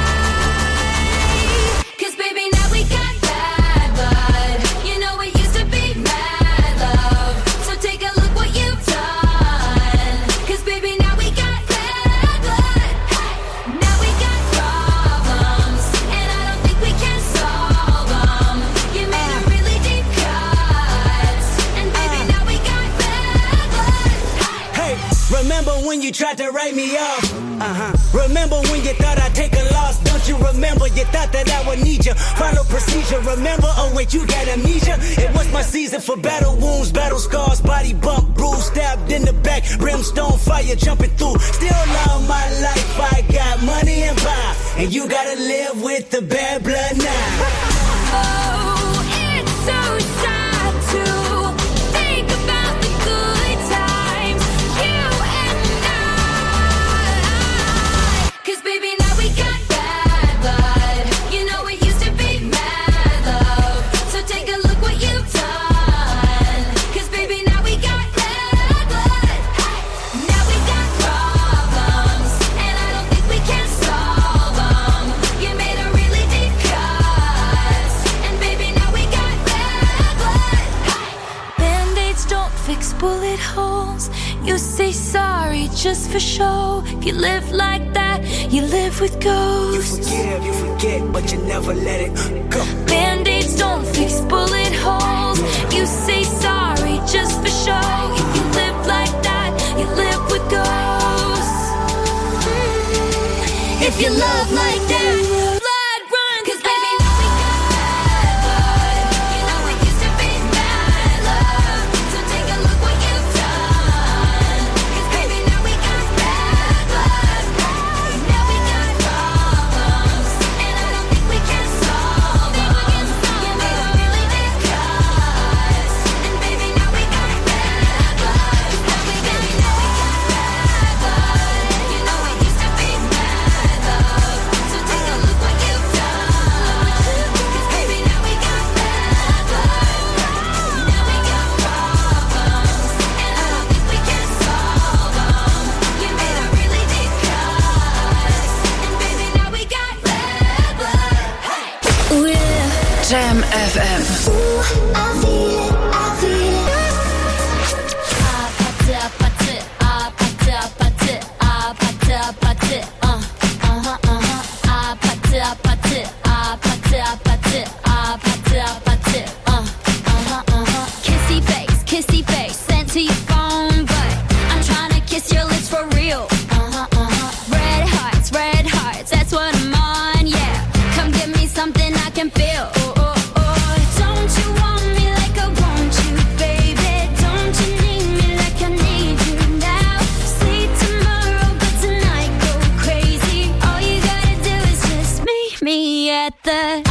Cause baby, now we got bad blood. You know it used to be mad love. So take a look what you've done. Cause baby, now we got bad blood. Now we got problems. And I don't think we can solve them. You made a really deep cut. And baby, now we got bad blood. Hey, remember when you tried to write me off? Remember when you thought I'd take a loss? Don't you remember you thought that I would need you? Follow procedure, remember? Oh wait, you got amnesia? It was my season for battle wounds, battle scars, body bump, bruise, stabbed in the back, brimstone fire jumping through. Still love my life, I got money and power, and you gotta live with the bad blood now. Oh, it's so sad to think about the good times. You and I. Cause baby, now we got bad blood. You know it used to be mad love. So take a look what you've done. Cause baby, now we got bad blood. Now we got problems. And I don't think we can solve them. You made a really deep cut. And baby, now we got bad blood. Band-aids don't fix bullet holes. You say sorry just for show. If you live like that, you live with ghosts. You forget, but you never let it go. Band-aids don't fix bullet holes. You say sorry just for show. If you live like that, you live with ghosts. If you love like that, blood runs. Cause baby, now we got bad blood. You know it used to be mad love. So take a look what you've done. Cause baby, now we got bad blood. Now we got problems. And I don't think we can solve them. Jam FM. Kissy face, sent to your phone, but I'm trying to kiss your lips for real. Red hearts, that's what I'm on, yeah. Come give me something I can feel. Don't you want me like I want you, baby? Don't you need me like I need you now? Sleep tomorrow, but tonight go crazy. All you gotta do is just meet me at the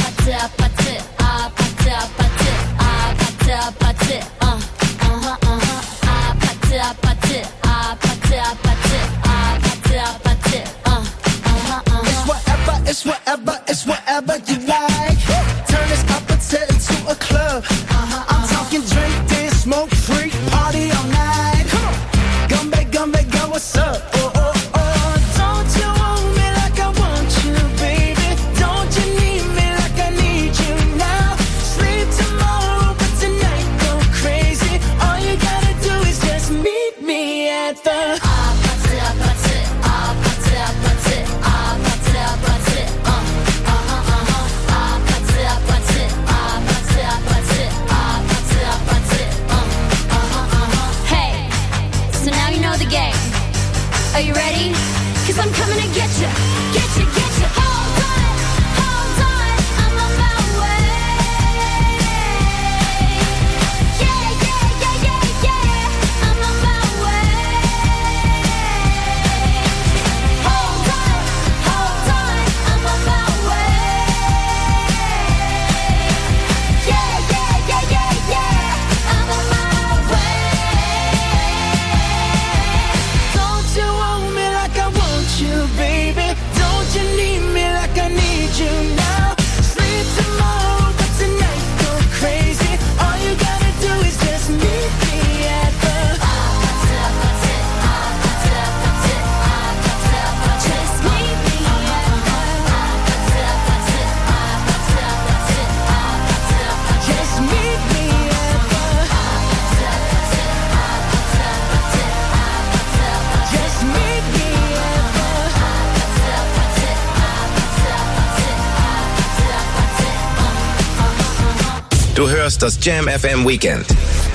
It's whatever you like. Turn this opposite into a club. I'm talking drink, dance, smoke, freak, party all night. Come on, gumbe, girl, what's up? Don't you want me like I want you, baby? Don't you need me like I need you now? Sleep tomorrow, but tonight go crazy. All you gotta do is just meet me at the Are you ready? 'Cause I'm coming to get you. Hold on, I'm on my way. Yeah, I'm on my way. Hold on, I'm on my way. Yeah, I'm on my way. Don't you want me like I want you, baby? Don't you need me like I need you now? Sleep tomorrow, but tonight go crazy. All you gotta do is just meet me at the Just meet me Just meet me at the Just meet me at Du hörst das Jam FM Weekend.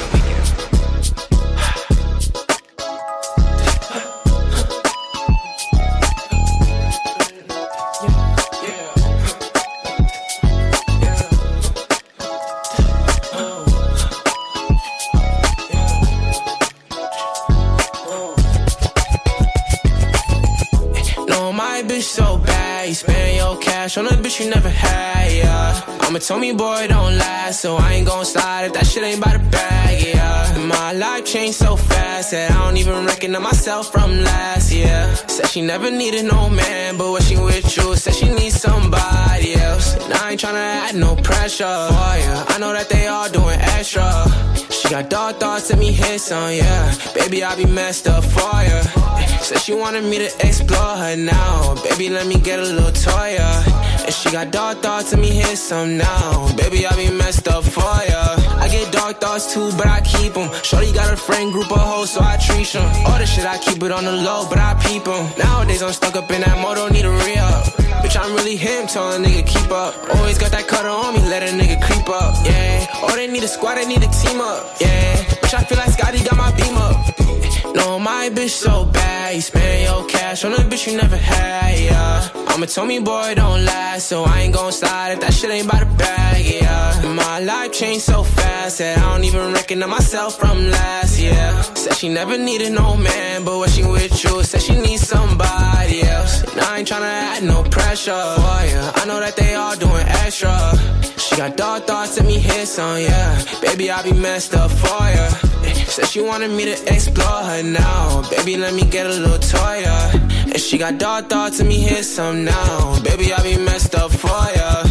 No, my bitch so bad, you spend your cash on a bitch you never had, yeah. Mama told me, boy, don't last, so I ain't gon' slide if that shit ain't by the bag, yeah. My life changed so fast that I don't even recognize myself from last year. Said she never needed no man, but when she with you, said she needs somebody else. And I ain't tryna add no pressure for ya. I know that they all doing extra. She got dark thoughts, let me hit some, yeah. Baby, I be messed up for ya. Said she wanted me to explore her now. Baby, let me get a little toy, yeah. And she got dark thoughts, let me hit some now. Baby, I be messed up for ya. I get dark thoughts too, but I keep them. Shorty got a friend group of hoes, so I treat them. All the shit, I keep it on the low, but I peep them. Nowadays, I'm stuck up in that mode, don't need a re-up. Bitch, I'm really him, tell a nigga keep up. Always got that cutter on me, let a nigga creep up, yeah. Oh, they need a squad, they need a team up, yeah. Bitch, I feel like Scotty got my beam up. No, my bitch so bad, you spend your cash on a bitch you never had, yeah. Mama told me, boy, don't last, so I ain't gon' slide if that shit ain't by the bag, yeah. My life changed so fast that I don't even recognize myself from last year. Said she never needed no man, but when she with you, said she needs somebody else. And I ain't tryna add no pressure for ya. I know that they all doing extra. She got dark thoughts, let me hit some, yeah. Baby, I be messed up for ya. Said she wanted me to explore her now. Baby, let me get a little toy, yeah. And she got dark thoughts, let me hit some now. Baby, I be messed up for ya.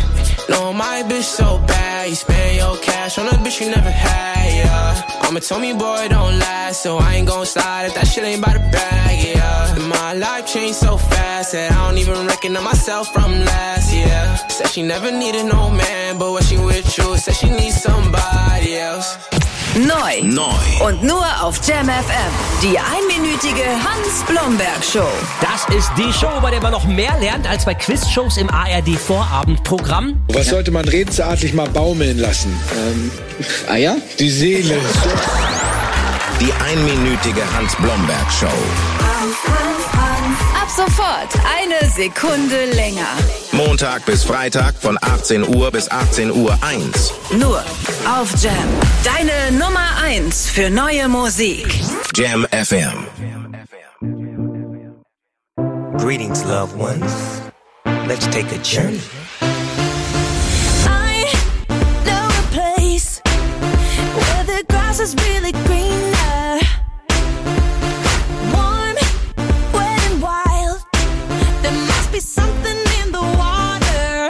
No, my bitch so bad. You spend your cash on a bitch you never had, yeah. Mama told me, boy, don't lie, so I ain't gon' slide if that shit ain't by the bag, yeah. And my life changed so fast that I don't even recognize myself from last year. Said she never needed no man, but when she with you, said she needs somebody else. Neu. Und nur auf Jam FM. Die einminütige Hans-Blomberg-Show. Das ist die Show, bei der man noch mehr lernt als bei Quizshows im ARD-Vorabendprogramm. Was sollte man redensartlich mal baumeln lassen? Eier? Die Seele. Die einminütige Hans-Blomberg-Show. Ab sofort eine Sekunde länger. Montag bis Freitag von 18 Uhr bis 18:01 Uhr. Nur auf Jam. Deine Nummer 1 für neue Musik. Jam FM. Greetings, loved ones. Let's take a journey. I know a place where the grass is really greener. Warm, wet and wild. There must be something in the water.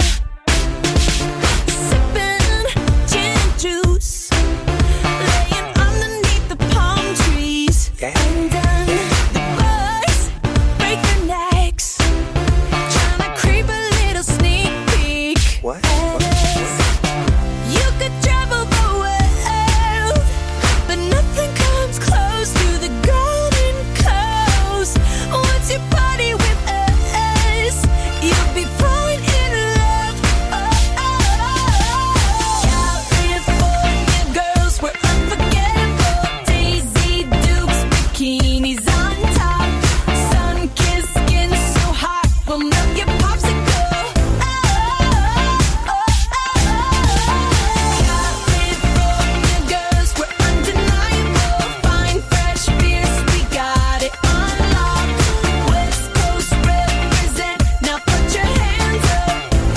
Sipping gin and juice, laying underneath the palm trees. And then the birds break their necks, trying to creep a little sneak peek. What? You could travel the world, but nothing comes close to the Golden Coast. Once you party with us, you'll be falling in love. California girls were unforgettable. Daisy Dukes, bikinis on top. Sun-kissed skin so hot, will melt your popsicle. California girls were undeniable. Fine, fresh beers, we got it on lock. West Coast represent, now put your hands up.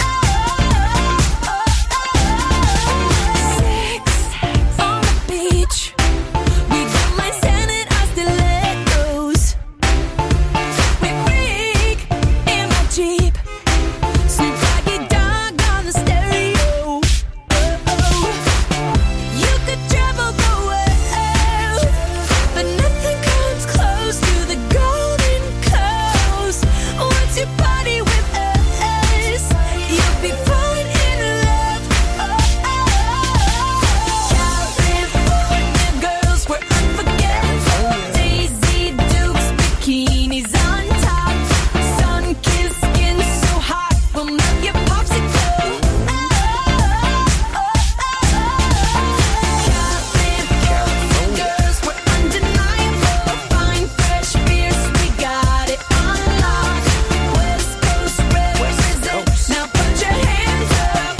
Sex on the beach, we don't mind standing our stilettos. We freak in my Jeep, Snoop Doggy Dogg on the stereo. You could travel the world, but nothing comes close to the Golden Coast. Once you party with us, you'll be falling in love. California girls were unforgettable. Daisy Dukes, bikinis on top. Sun-kissed skin so hot, will melt your popsicle. California girls were undeniable. Fine, fresh beers, we got it on lock. West Coast represent, now put your hands up.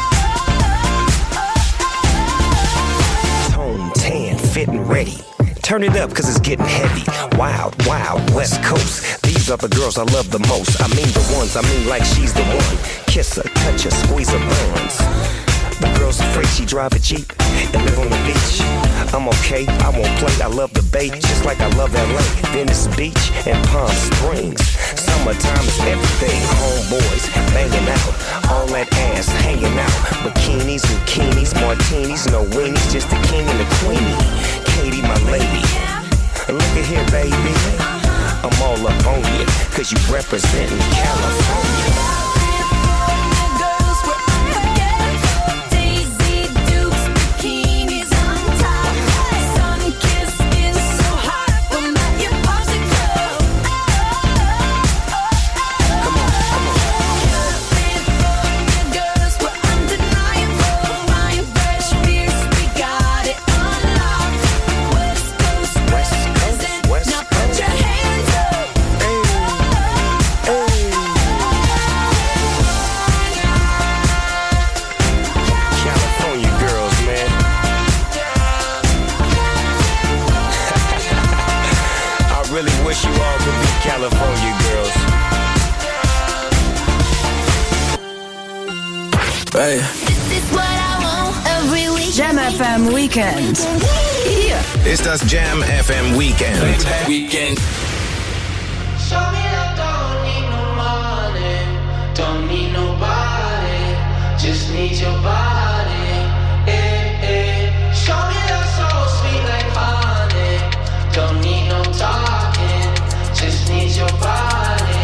Tone tan, fitting ready. Turn it up, cause it's getting heavy. Wild, wild, West Coast. These are the girls I love the most. I mean the ones, I mean like she's the one. Kiss her, touch her, squeeze her buns. The girl's afraid she drive a Jeep and live on the beach. I'm okay, I won't play, I love the bay, just like I love LA, Venice Beach, and Palm Springs. Summertime is everything, homeboys banging out, all that ass hanging out. Bikinis, zucchinis, martinis, no weenies, just the king and the queenie. Katie, my lady, look at here, baby. I'm all up on you, cause you representing California. Girls were unforgettable. Daisy Dukes, bikinis on top. Sun-kissed skin so hot, will melt your popsicle. California girls were undeniable. Fine, fresh beers, we got it on lock. West Coast represent, now put your hands up. California girls, man. I really wish you all could be California girls. Hey. This is what I want every week. Jam FM Weekend. Hier Ist das Jam FM Weekend. Weekend. Show me love, don't need no money, don't need nobody, just need need your body. Show me that soul sweet like honey. Don't need no talking, just need your body.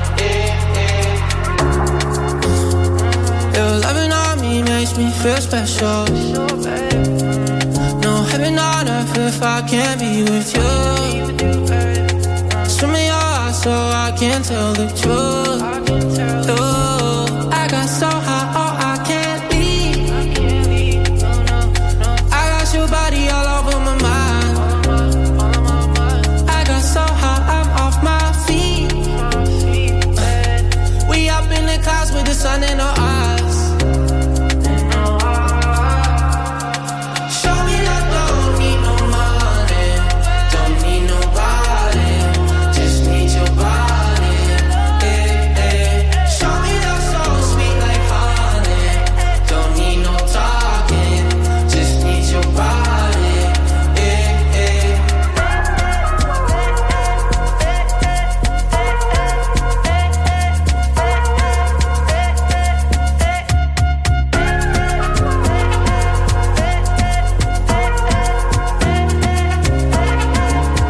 Your loving on me makes me feel special. No heaven on earth if I can't be with you. Swim in your eyes so I can tell the truth. Ooh, I got so high.